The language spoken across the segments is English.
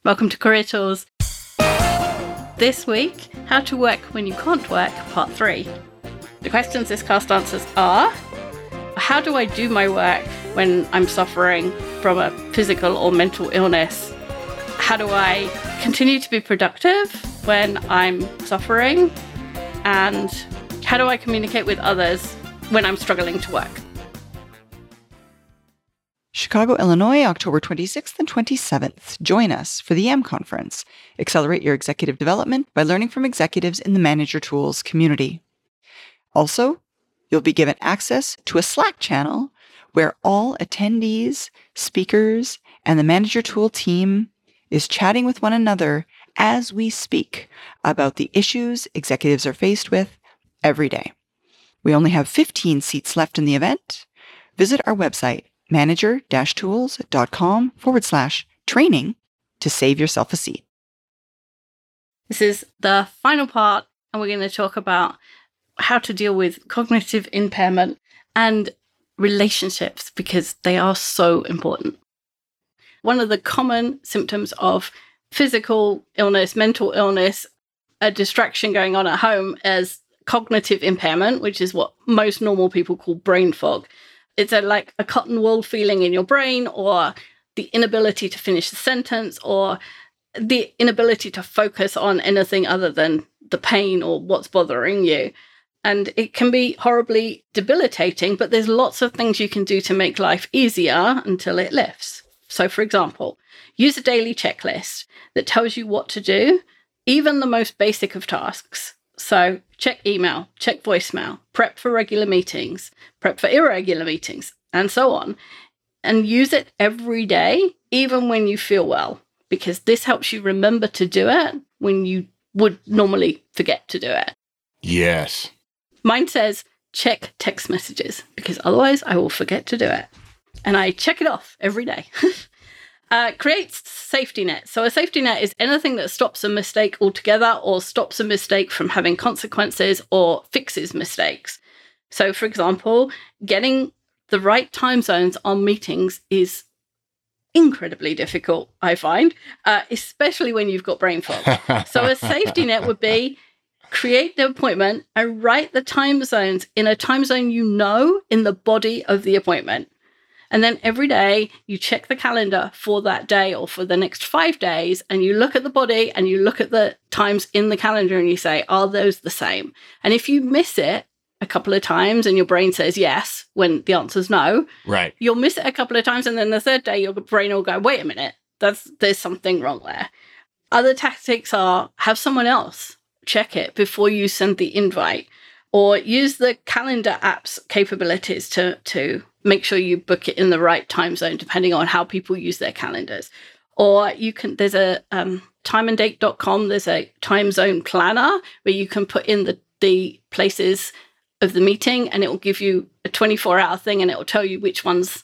Welcome to Career Tools. This week, How to Work When You Can't Work, Part 3. The questions this cast answers are: how do I do my work when I'm suffering from a physical or mental illness? How do I continue to be productive when I'm suffering? And how do I communicate with others when I'm struggling to work? Chicago, Illinois, October 26th and 27th. Join us for the AM Conference. Accelerate your executive development by learning from executives in the Manager Tools community. Also, you'll be given access to a Slack channel where all attendees, speakers, and the Manager Tool team is chatting with one another as we speak about the issues executives are faced with every day. We only have 15 seats left in the event. Visit our website, manager-tools.com/training to save yourself a seat. This is the final part, and we're going to talk about how to deal with cognitive impairment and relationships, because they are so important. One of the common symptoms of physical illness, mental illness, a distraction going on at home is cognitive impairment, which is what most normal people call brain fog. It's like a cotton wool feeling in your brain, or the inability to finish the sentence, or the inability to focus on anything other than the pain or what's bothering you. And it can be horribly debilitating, but there's lots of things you can do to make life easier until it lifts. So, for example, use a daily checklist that tells you what to do, even the most basic of tasks. So check email, check voicemail, prep for regular meetings, prep for irregular meetings, and so on. And use it every day, even when you feel well, because this helps you remember to do it when you would normally forget to do it. Yes. Mine says check text messages, because otherwise I will forget to do it. And I check it off every day. Creates safety net. So a safety net is anything that stops a mistake altogether, or stops a mistake from having consequences, or fixes mistakes. So, for example, getting the right time zones on meetings is incredibly difficult, I find, especially when you've got brain fog. So a safety net would be create the appointment and write the time zones in a time zone you know in the body of the appointment. And then every day you check the calendar for that day or for the next 5 days, and you look at the body and you look at the times in the calendar and you say, are those the same? And if you miss it a couple of times and your brain says yes when the answer's no, right, you'll miss it a couple of times, and then the third day your brain will go, wait a minute, there's something wrong there. Other tactics are have someone else check it before you send the invite, or use the calendar app's capabilities to make sure you book it in the right time zone, depending on how people use their calendars. Or you can, there's a timeanddate.com, there's a time zone planner where you can put in the places of the meeting, and it will give you a 24-hour thing, and it will tell you which ones,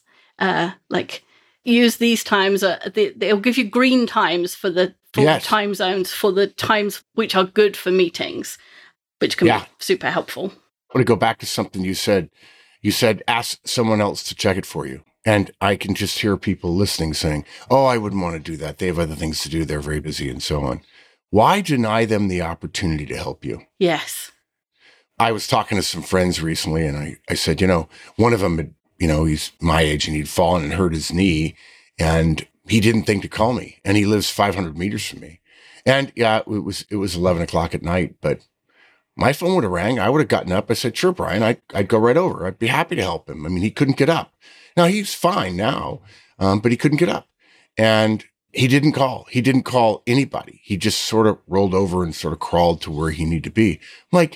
use these times. It'll give you green times for the time zones, for the times which are good for meetings, which can be super helpful. I want to go back to something you said. You said, ask someone else to check it for you. And I can just hear people listening saying, oh, I wouldn't want to do that. They have other things to do. They're very busy and so on. Why deny them the opportunity to help you? Yes. I was talking to some friends recently, and I said, one of them had, he's my age, and he'd fallen and hurt his knee, and he didn't think to call me, and he lives 500 meters from me. And it was 11 o'clock at night, but my phone would have rang. I would have gotten up. I said, sure, Brian, I'd go right over. I'd be happy to help him. I mean, he couldn't get up. Now, he's fine now, but he couldn't get up. And he didn't call. He didn't call anybody. He just sort of rolled over and sort of crawled to where he needed to be. I'm like,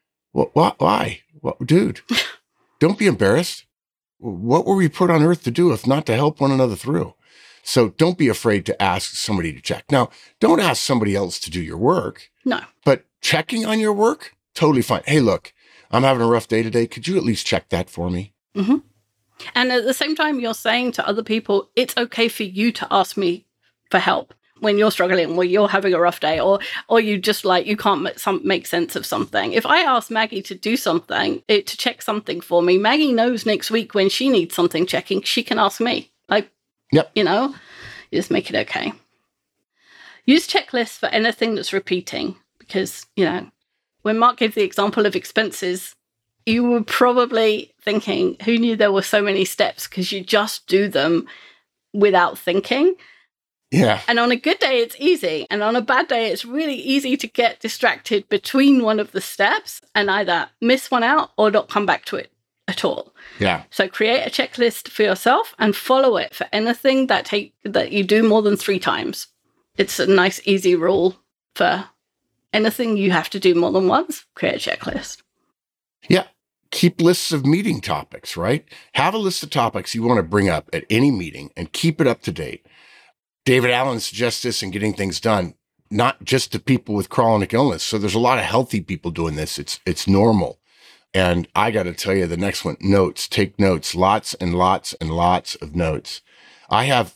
why? Dude, don't be embarrassed. What were we put on earth to do if not to help one another through? So don't be afraid to ask somebody to check. Now, don't ask somebody else to do your work. No. But checking on your work, totally fine. Hey, look, I'm having a rough day today. Could you at least check that for me? Mm-hmm. And at the same time, you're saying to other people, it's okay for you to ask me for help when you're struggling, or you're having a rough day, or you just you can't make sense of something. If I ask Maggie to do something, to check something for me, Maggie knows next week when she needs something checking, she can ask me. Yep. You just make it okay. Use checklists for anything that's repeating because, when Mark gave the example of expenses, you were probably thinking, who knew there were so many steps, because you just do them without thinking. Yeah. And on a good day, it's easy. And on a bad day, it's really easy to get distracted between one of the steps and either miss one out or not come back to it at all. Yeah. So create a checklist for yourself and follow it for anything that you do more than 3 times. It's a nice, easy rule for anything you have to do more than once. Create a checklist. Yeah. Keep lists of meeting topics, right? Have a list of topics you want to bring up at any meeting and keep it up to date. David Allen suggests this in Getting Things Done, not just to people with chronic illness. So there's a lot of healthy people doing this. It's normal. And I got to tell you, the next one, notes. Take notes, lots and lots and lots of notes. I have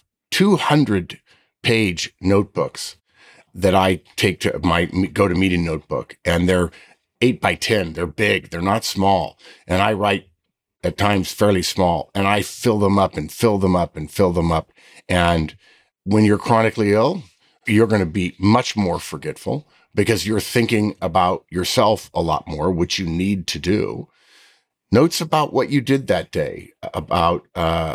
200-page notebooks that I take to my go-to-meeting notebook, and they're 8 by 10. They're big. They're not small. And I write at times fairly small, and I fill them up and fill them up and fill them up. And when you're chronically ill, you're going to be much more forgetful because you're thinking about yourself a lot more, which you need to do. Notes about what you did that day, about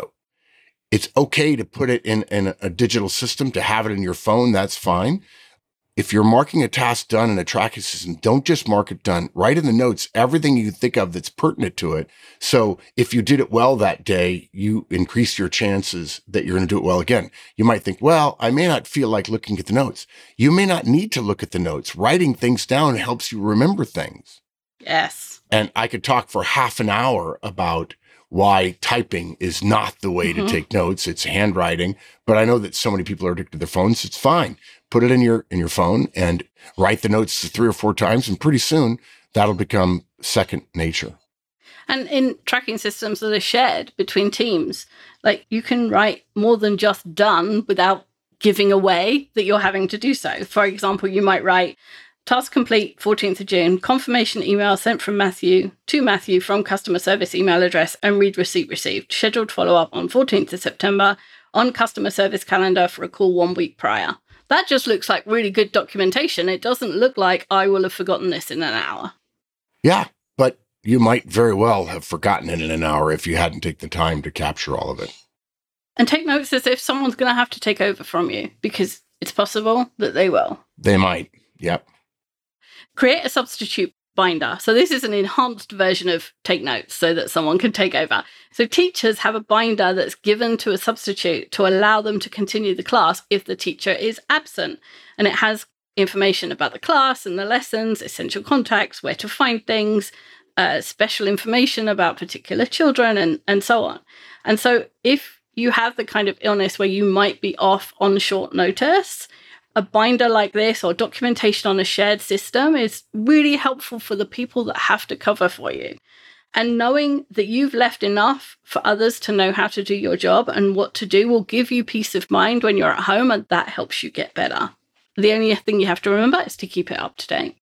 it's okay to put it in a digital system, to have it in your phone, that's fine. If you're marking a task done in a tracking system, don't just mark it done. Write in the notes everything you think of that's pertinent to it. So if you did it well that day, you increase your chances that you're going to do it well again. You might think, well, I may not feel like looking at the notes. You may not need to look at the notes. Writing things down helps you remember things. Yes. And I could talk for half an hour about why typing is not the way to take notes. It's handwriting. But I know that so many people are addicted to their phones. It's fine. Put it in your phone and write the notes 3 or 4 times. And pretty soon that'll become second nature. And in tracking systems that are shared between teams, like you can write more than just done without giving away that you're having to do so. For example, you might write, task complete, 14th of June, confirmation email sent from Matthew to Matthew from customer service email address and read receipt received. Scheduled follow-up on 14th of September on customer service calendar for a call 1 week prior. That just looks like really good documentation. It doesn't look like I will have forgotten this in an hour. Yeah, but you might very well have forgotten it in an hour if you hadn't taken the time to capture all of it. And take notes as if someone's going to have to take over from you, because it's possible that they will. They might, yep. Create a substitute binder. So this is an enhanced version of take notes so that someone can take over. So teachers have a binder that's given to a substitute to allow them to continue the class if the teacher is absent. And it has information about the class and the lessons, essential contacts, where to find things, special information about particular children, and so on. And so if you have the kind of illness where you might be off on short notice, a binder like this or documentation on a shared system is really helpful for the people that have to cover for you. And knowing that you've left enough for others to know how to do your job and what to do will give you peace of mind when you're at home, and that helps you get better. The only thing you have to remember is to keep it up to date.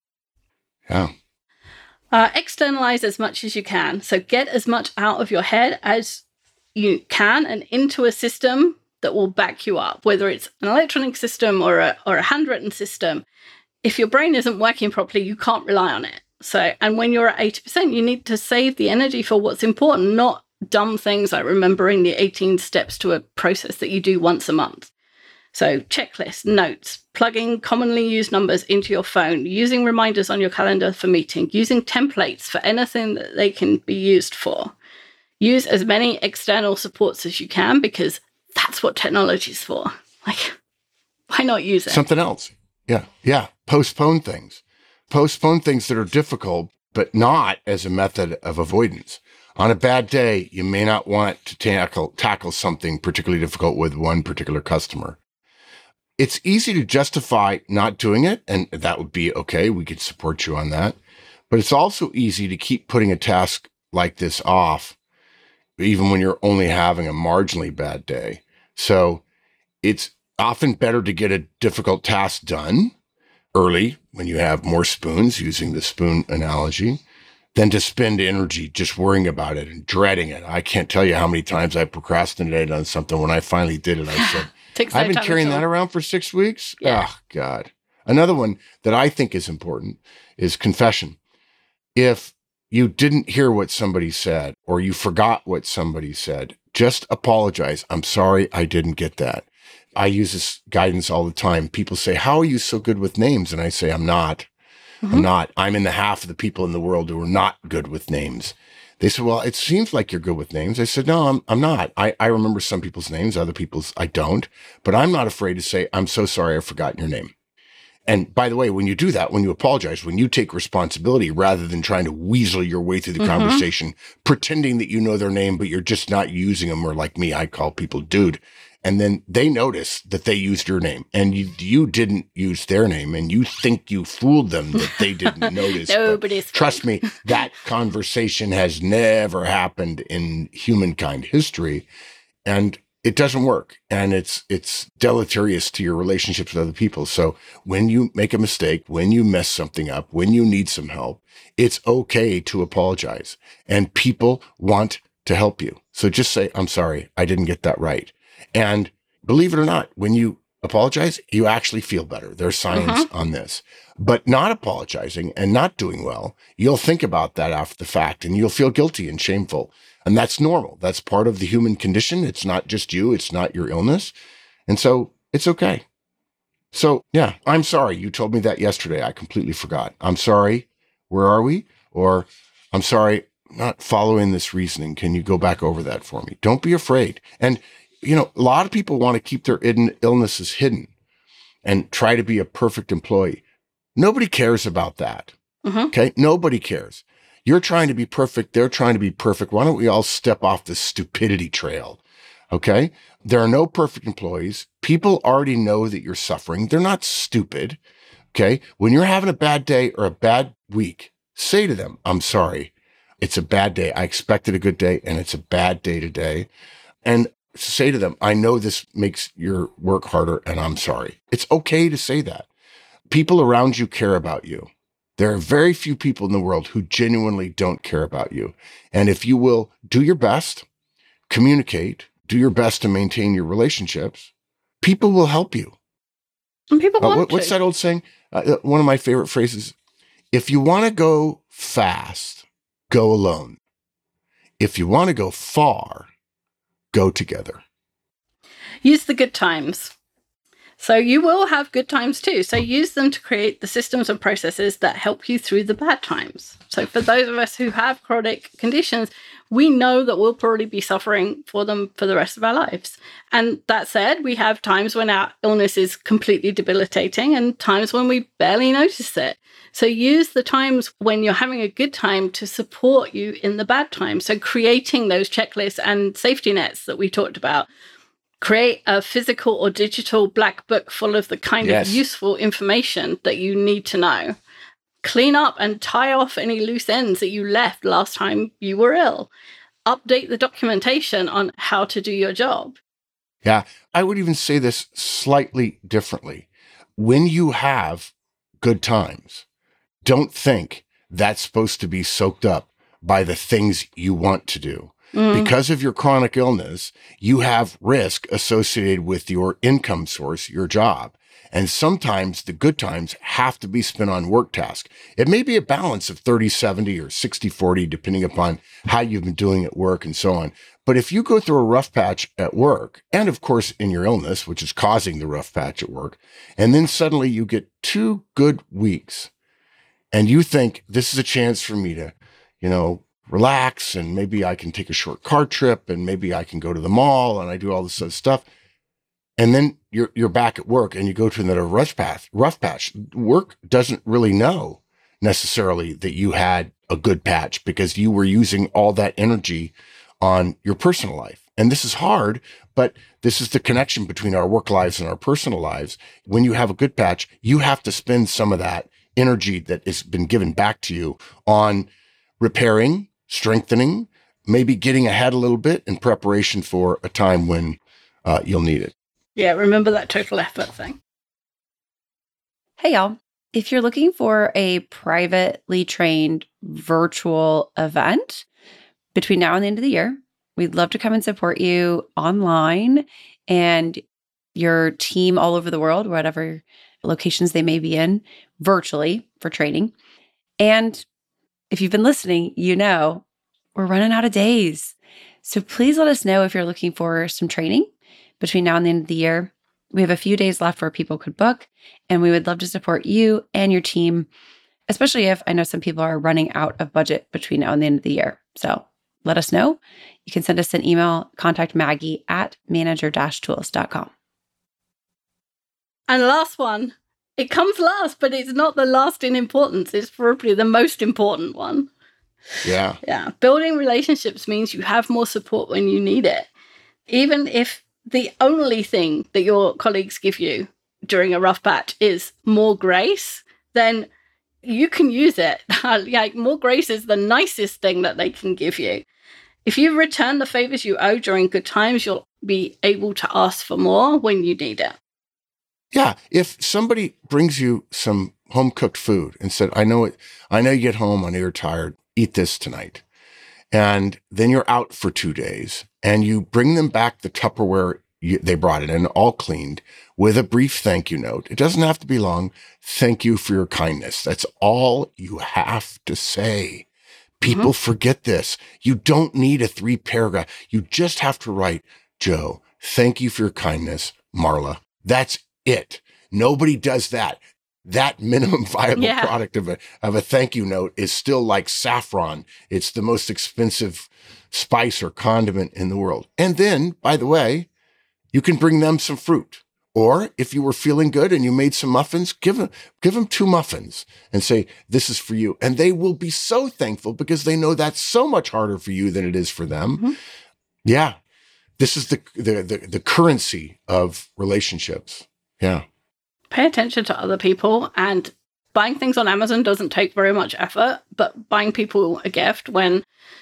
Yeah. Externalize as much as you can. So get as much out of your head as you can and into a system that will back you up, whether it's an electronic system or a handwritten system. If your brain isn't working properly, you can't rely on it. So, and when you're at 80%, you need to save the energy for what's important, not dumb things like remembering the 18 steps to a process that you do once a month. So checklists, notes, plugging commonly used numbers into your phone, using reminders on your calendar for meeting, using templates for anything that they can be used for. Use as many external supports as you can, because that's what technology is for. Like, why not use it? Something else. Yeah. Postpone things. Postpone things that are difficult, but not as a method of avoidance. On a bad day, you may not want to tackle something particularly difficult with one particular customer. It's easy to justify not doing it, and that would be okay. We could support you on that. But it's also easy to keep putting a task like this off, even when you're only having a marginally bad day. So it's often better to get a difficult task done early when you have more spoons, using the spoon analogy, than to spend energy just worrying about it and dreading it. I can't tell you how many times I procrastinated on something. When I finally did it, I said, Takes no I've been time carrying at all. that around for 6 weeks. Yeah. Oh, God. Another one that I think is important is confession. If you didn't hear what somebody said or you forgot what somebody said, just apologize. I'm sorry, I didn't get that. I use this guidance all the time. People say, how are you so good with names? And I say, I'm not. I'm not. I'm in the half of the people in the world who are not good with names. They said, well, it seems like you're good with names. I said, no, I'm not. I remember some people's names, other people's I don't. But I'm not afraid to say, I'm so sorry I've forgotten your name. And by the way, when you do that, when you apologize, when you take responsibility rather than trying to weasel your way through the conversation, pretending that you know their name, but you're just not using them, or like me, I call people dude. And then they notice that they used your name and you didn't use their name and you think you fooled them that they didn't notice. Nobody's Trust me, that conversation has never happened in humankind history. And it doesn't work, and it's deleterious to your relationships with other people. So when you make a mistake, when you mess something up, when you need some help, it's okay to apologize, and people want to help you. So just say, I'm sorry, I didn't get that right. And believe it or not, when you apologize, you actually feel better. There's science on this. But not apologizing and not doing well, you'll think about that after the fact, and you'll feel guilty and shameful. And that's normal. That's part of the human condition. It's not just you. It's not your illness. And so it's okay. So yeah, I'm sorry. You told me that yesterday. I completely forgot. I'm sorry. Where are we? Or I'm sorry, not following this reasoning. Can you go back over that for me? Don't be afraid. And, a lot of people want to keep their illnesses hidden and try to be a perfect employee. Nobody cares about that. Okay. Nobody cares. You're trying to be perfect. They're trying to be perfect. Why don't we all step off the stupidity trail? Okay. There are no perfect employees. People already know that you're suffering. They're not stupid. Okay. When you're having a bad day or a bad week, say to them, I'm sorry. It's a bad day. I expected a good day and it's a bad day today. And say to them, I know this makes your work harder and I'm sorry. It's okay to say that. People around you care about you. There are very few people in the world who genuinely don't care about you. And if you will do your best, communicate, do your best to maintain your relationships, people will help you. And people want what's to. that old saying? One of my favorite phrases, if you want to go fast, go alone. If you want to go far, go together. Use the good times. So you will have good times too. So use them to create the systems and processes that help you through the bad times. So for those of us who have chronic conditions, we know that we'll probably be suffering for them for the rest of our lives. And that said, we have times when our illness is completely debilitating and times when we barely notice it. So use the times when you're having a good time to support you in the bad times. So creating those checklists and safety nets that we talked about. Create a physical or digital black book full of the kind of useful information that you need to know. Clean up and tie off any loose ends that you left last time you were ill. Update the documentation on how to do your job. Yeah, I would even say this slightly differently. When you have good times, don't think that's supposed to be soaked up by the things you want to do. Because of your chronic illness, you have risk associated with your income source, your job. And sometimes the good times have to be spent on work tasks. It may be a balance of 30-70 or 60-40, depending upon how you've been doing at work and so on. But if you go through a rough patch at work, and of course in your illness, which is causing the rough patch at work, and then suddenly you get 2 good weeks, and you think this is a chance for me to, relax, and maybe I can take a short car trip, and maybe I can go to the mall, and I do all this other stuff. And then you're back at work, and you go to another rough patch. Work doesn't really know necessarily that you had a good patch because you were using all that energy on your personal life. And this is hard, but this is the connection between our work lives and our personal lives. When you have a good patch, you have to spend some of that energy that has been given back to you on repairing, strengthening, maybe getting ahead a little bit in preparation for a time when you'll need it. Yeah, remember that total effort thing. Hey, y'all. If you're looking for a privately trained virtual event between now and the end of the year, we'd love to come and support you online. And your team all over the world, whatever locations they may be in, virtually for training. And if you've been listening, you know we're running out of days. So please let us know if you're looking for some training between now and the end of the year. We have a few days left where people could book, and we would love to support you and your team, especially if I know some people are running out of budget between now and the end of the year. So let us know. You can send us an email, contact Maggie at manager-tools.com. And last one, it comes last, but it's not the last in importance. It's probably the most important one. Yeah. Yeah. Building relationships means you have more support when you need it. Even if the only thing that your colleagues give you during a rough patch is more grace, then you can use it. Like, more grace is the nicest thing that they can give you. If you return the favors you owe during good times, you'll be able to ask for more when you need it. Yeah. If somebody brings you some home-cooked food and said, I know you get home, I know you're tired, eat this tonight. And then you're out for 2 days and you bring them back the Tupperware they brought it in all cleaned with a brief thank you note. It doesn't have to be long. Thank you for your kindness. That's all you have to say. People forget this. You don't need a 3-paragraph. You just have to write, Joe, thank you for your kindness, Marla. That's it. Nobody does that. That minimum viable product of a thank you note is still like saffron. It's the most expensive spice or condiment in the world. And then, by the way, you can bring them some fruit. Or if you were feeling good and you made some muffins, give them 2 muffins and say, this is for you. And they will be so thankful because they know that's so much harder for you than it is for them. Yeah. This is the currency of relationships. Yeah. Pay attention to other people, and buying things on Amazon doesn't take very much effort, but buying people a gift when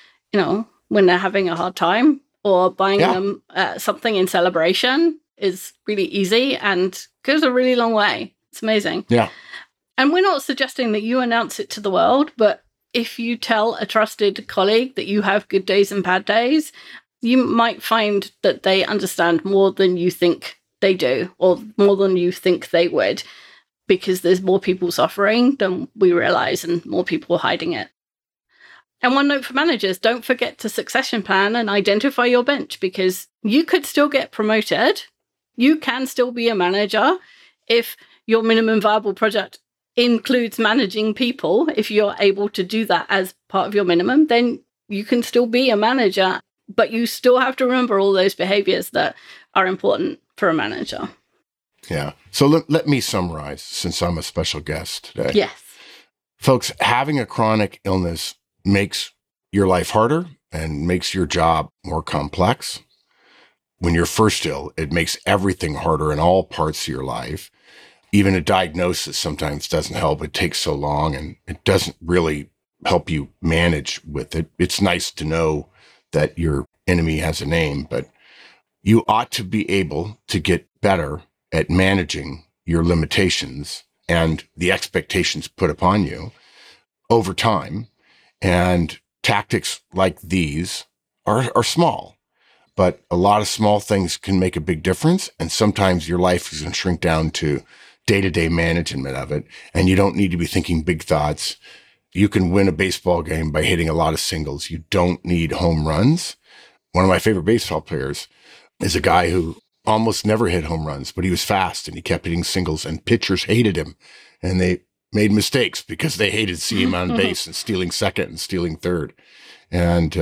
they're having a hard time, or buying them something in celebration is really easy and goes a really long way. It's amazing. Yeah. And we're not suggesting that you announce it to the world, but if you tell a trusted colleague that you have good days and bad days, you might find that they understand more than you think they do, or more than you think they would, because there's more people suffering than we realize and more people hiding it. And one note for managers, don't forget to succession plan and identify your bench, because you could still get promoted. You can still be a manager if your minimum viable project includes managing people. If you're able to do that as part of your minimum, then you can still be a manager, but you still have to remember all those behaviors that are important for a manager. Yeah. So let me summarize, since I'm a special guest today. Yes. Folks, having a chronic illness makes your life harder and makes your job more complex. When you're first ill, it makes everything harder in all parts of your life. Even a diagnosis sometimes doesn't help. It takes so long and it doesn't really help you manage with it. It's nice to know that your enemy has a name, but you ought to be able to get better at managing your limitations and the expectations put upon you over time. And tactics like these are small, but a lot of small things can make a big difference. And sometimes your life is going to shrink down to day-to-day management of it. And you don't need to be thinking big thoughts. You can win a baseball game by hitting a lot of singles. You don't need home runs. One of my favorite baseball players is a guy who almost never hit home runs, but he was fast and he kept hitting singles, and pitchers hated him, and they made mistakes because they hated seeing him on base and stealing second and stealing third. And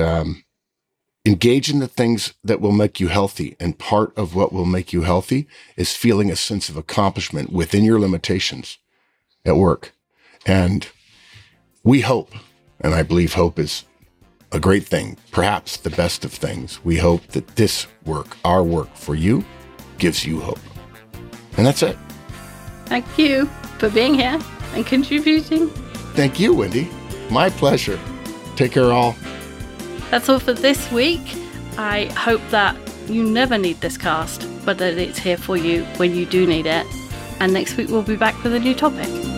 engage in the things that will make you healthy. And part of what will make you healthy is feeling a sense of accomplishment within your limitations at work. And we hope, and I believe hope is a great thing, perhaps the best of things. We hope that this work, our work for you, gives you hope. And that's it. Thank you for being here and contributing. Thank you, Wendy. My pleasure. Take care, all. That's all for this week. I hope that you never need this cast, but that it's here for you when you do need it. And next week we'll be back with a new topic.